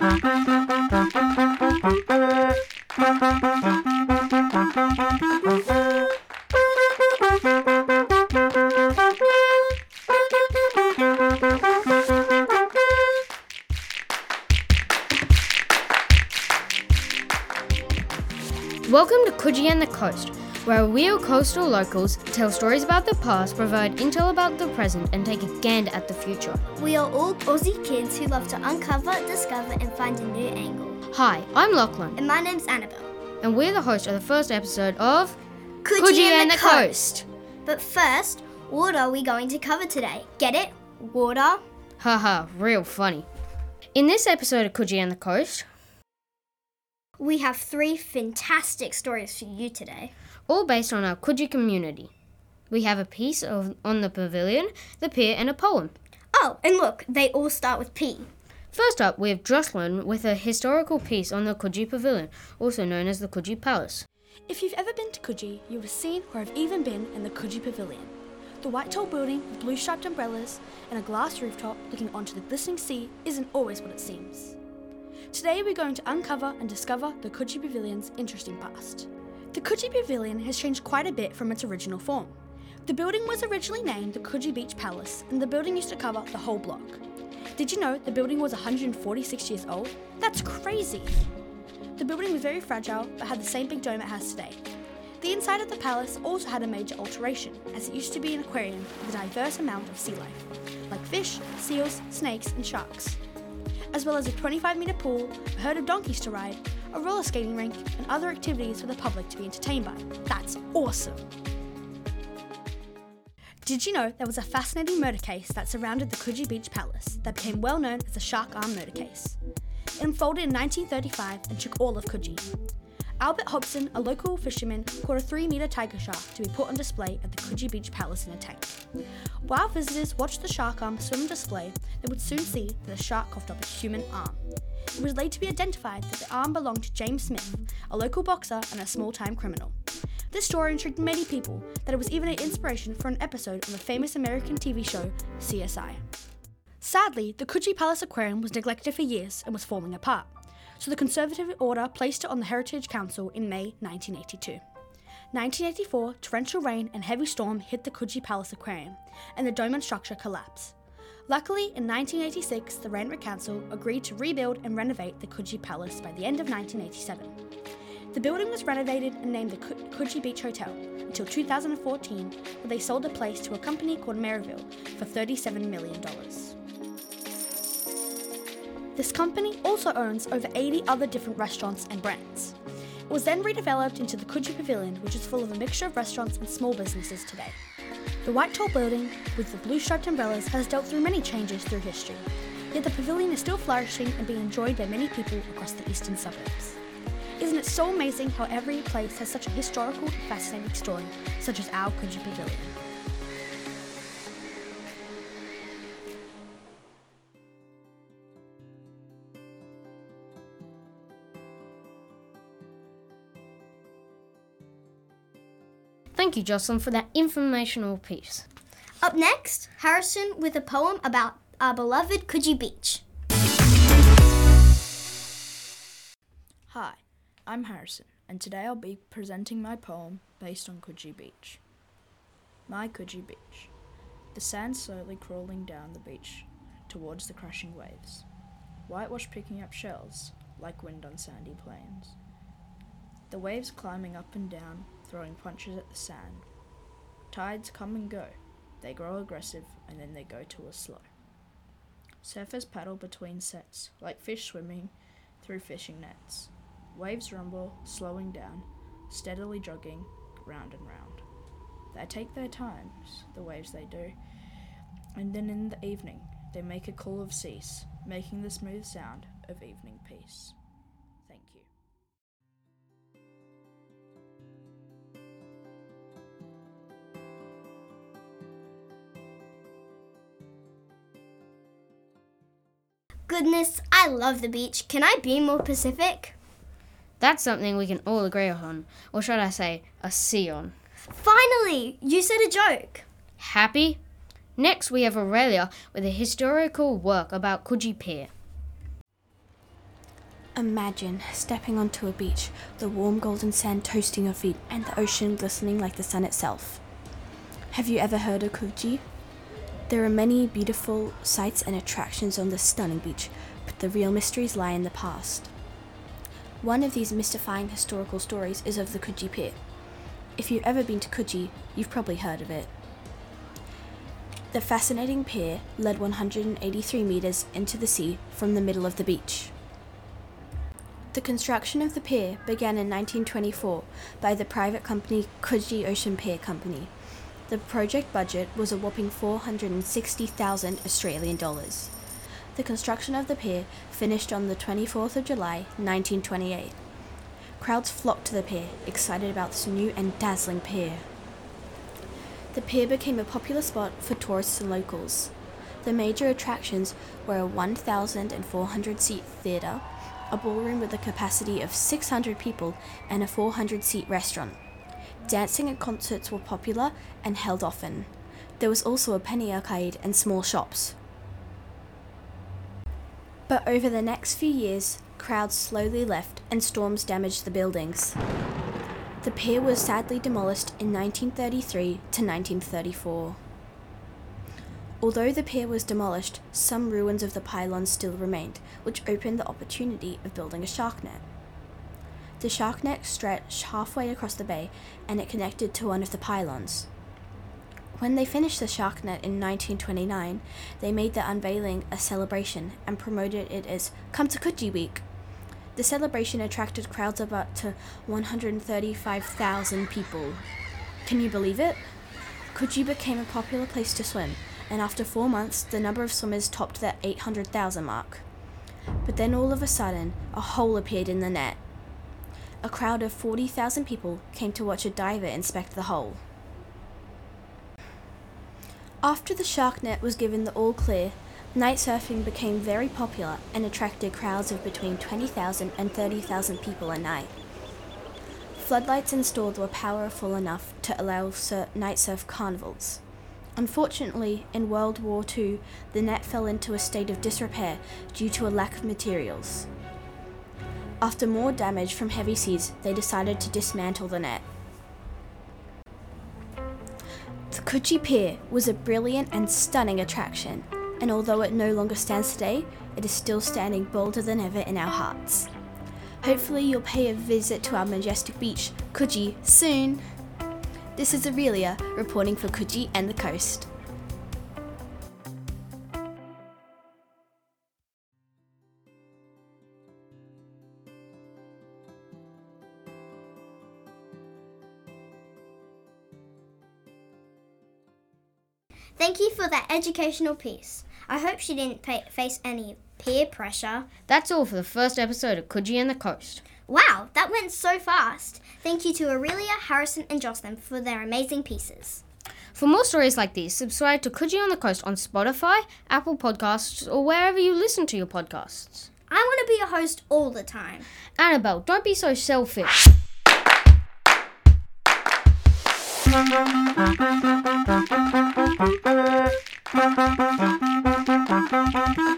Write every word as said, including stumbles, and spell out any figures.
Welcome to Coogee and the Coast, where real coastal locals tell stories about the past, provide intel about the present, and take a gander at the future. We are all Aussie kids who love to uncover, discover, and find a new angle. Hi, I'm Lachlan, And my name's Annabelle. and we're the host of the first episode of Coogee and the Coast. But first, what are we going to cover today? Get it? Water? Haha, real funny. In this episode of Coogee and the Coast, We have three fantastic stories for you today. all based on our Coogee community. We have a piece of, on the pavilion, the pier, and a poem. Oh, and look, they all start with P. First up, we have Jocelyn with a historical piece on the Coogee Pavilion, also known as the Coogee Palace. If you've ever been to Coogee, you would have seen or have even been in the Coogee Pavilion. The white tall building with blue striped umbrellas and a glass rooftop looking onto the glistening sea isn't always what it seems. Today we're going to uncover and discover the Coogee Pavilion's interesting past. The Coogee Pavilion has changed quite a bit from its original form. The building was originally named the Coogee Beach Palace, and the building used to cover the whole block. Did you know the building was one hundred forty-six years old? That's crazy! The building was very fragile, but had the same big dome it has today. The inside of the palace also had a major alteration, as it used to be an aquarium with a diverse amount of sea life, like fish, seals, snakes, and sharks, as well as a twenty-five metre pool, a herd of donkeys to ride, a roller skating rink, and other activities for the public to be entertained by. That's awesome! Did you know there was a fascinating murder case that surrounded the Coogee Beach Palace that became well known as the Shark Arm Murder Case? It unfolded in nineteen thirty-five and shook all of Coogee. Albert Hobson, a local fisherman, caught a three metre tiger shark to be put on display at the Coogee Beach Palace in a tank. While visitors watched the shark arm swim on display, they would soon see that the shark coughed up a human arm. It was later to be identified that the arm belonged to James Smith, a local boxer and a small-time criminal. This story intrigued many people that it was even an inspiration for an episode of the famous American T V show C S I. Sadly, the Coogee Palace Aquarium was neglected for years and was falling apart, so the Conservative Order placed it on the Heritage Council in May nineteen eighty-two. nineteen eighty-four, torrential rain and heavy storm hit the Coogee Palace Aquarium, and the dome and structure collapsed. Luckily, in nineteen eighty-six, the Randwick Council agreed to rebuild and renovate the Coogee Palace by the end of nineteen eighty-seven. The building was renovated and named the Co- Coogee Beach Hotel until two thousand fourteen, where they sold the place to a company called Maryville for thirty-seven million dollars. This company also owns over eighty other different restaurants and brands. It was then redeveloped into the Coogee Pavilion, which is full of a mixture of restaurants and small businesses today. The white tall building with the blue striped umbrellas has dealt through many changes through history, yet the pavilion is still flourishing and being enjoyed by many people across the eastern suburbs. Isn't it so amazing how every place has such a historical and fascinating story, such as our Coogee Pavilion? Thank you, Jocelyn, for that informational piece. Up next, Harrison with a poem about our beloved Coogee Beach. Hi, I'm Harrison, and today I'll be presenting my poem based on Coogee Beach. My Coogee Beach. The sand slowly crawling down the beach towards the crashing waves. Whitewash picking up shells like wind on sandy plains. The waves climbing up and down, throwing punches at the sand. Tides come and go. They grow aggressive and then they go to a slow. Surfers paddle between sets, like fish swimming through fishing nets. Waves rumble, slowing down, steadily jogging, round and round. They take their times, the waves they do, and then in the evening they make a call of cease, making the smooth sound of evening peace. Thank you. Goodness, I love the beach. Can I be more Pacific? That's something we can all agree on, or should I say, a see on. Finally, you said a joke. Happy? Next, we have Aurelia with a historical work about Coogee Pier. Imagine stepping onto a beach, the warm golden sand toasting your feet, and the ocean glistening like the sun itself. Have you ever heard of Coogee? There are many beautiful sights and attractions on this stunning beach, but the real mysteries lie in the past. One of these mystifying historical stories is of the Coogee Pier. If you've ever been to Coogee, you've probably heard of it. The fascinating pier led one hundred eighty-three metres into the sea from the middle of the beach. The construction of the pier began in nineteen twenty-four by the private company Coogee Ocean Pier Company. The project budget was a whopping four hundred sixty thousand Australian dollars. The construction of the pier finished on the twenty-fourth of July, nineteen twenty-eight. Crowds flocked to the pier, excited about this new and dazzling pier. The pier became a popular spot for tourists and locals. The major attractions were a one thousand four hundred seat theatre, a ballroom with a capacity of six hundred people, and a four hundred seat restaurant. Dancing and concerts were popular and held often. There was also a penny arcade and small shops. But over the next few years, crowds slowly left and storms damaged the buildings. The pier was sadly demolished in nineteen thirty-three to nineteen thirty-four. Although the pier was demolished, some ruins of the pylons still remained, which opened the opportunity of building a shark net. The shark net stretched halfway across the bay, and it connected to one of the pylons. When they finished the shark net in nineteen twenty-nine, they made the unveiling a celebration and promoted it as Come to Coogee Week. The celebration attracted crowds of up to one hundred thirty-five thousand people. Can you believe it? Coogee became a popular place to swim, and after four months, the number of swimmers topped the eight hundred thousand mark. But then all of a sudden, a hole appeared in the net. A crowd of forty thousand people came to watch a diver inspect the hole. After the shark net was given the all clear, night surfing became very popular and attracted crowds of between twenty thousand and thirty thousand people a night. Floodlights installed were powerful enough to allow sur- night surf carnivals. Unfortunately, in World War Two, the net fell into a state of disrepair due to a lack of materials. After more damage from heavy seas, they decided to dismantle the net. The Coogee Pier was a brilliant and stunning attraction, and although it no longer stands today, it is still standing bolder than ever in our hearts. Hopefully you'll pay a visit to our majestic beach, Coogee, soon. This is Aurelia reporting for Coogee and the Coast. Thank you for that educational piece. I hope she didn't pay, face any peer pressure. That's all for the first episode of Coogee and the Coast. Wow, that went so fast. Thank you to Aurelia, Harrison and Jocelyn for their amazing pieces. For more stories like these, subscribe to Coogee on the Coast on Spotify, Apple Podcasts, or wherever you listen to your podcasts. I want to be a host all the time. Annabelle, don't be so selfish. Thank you.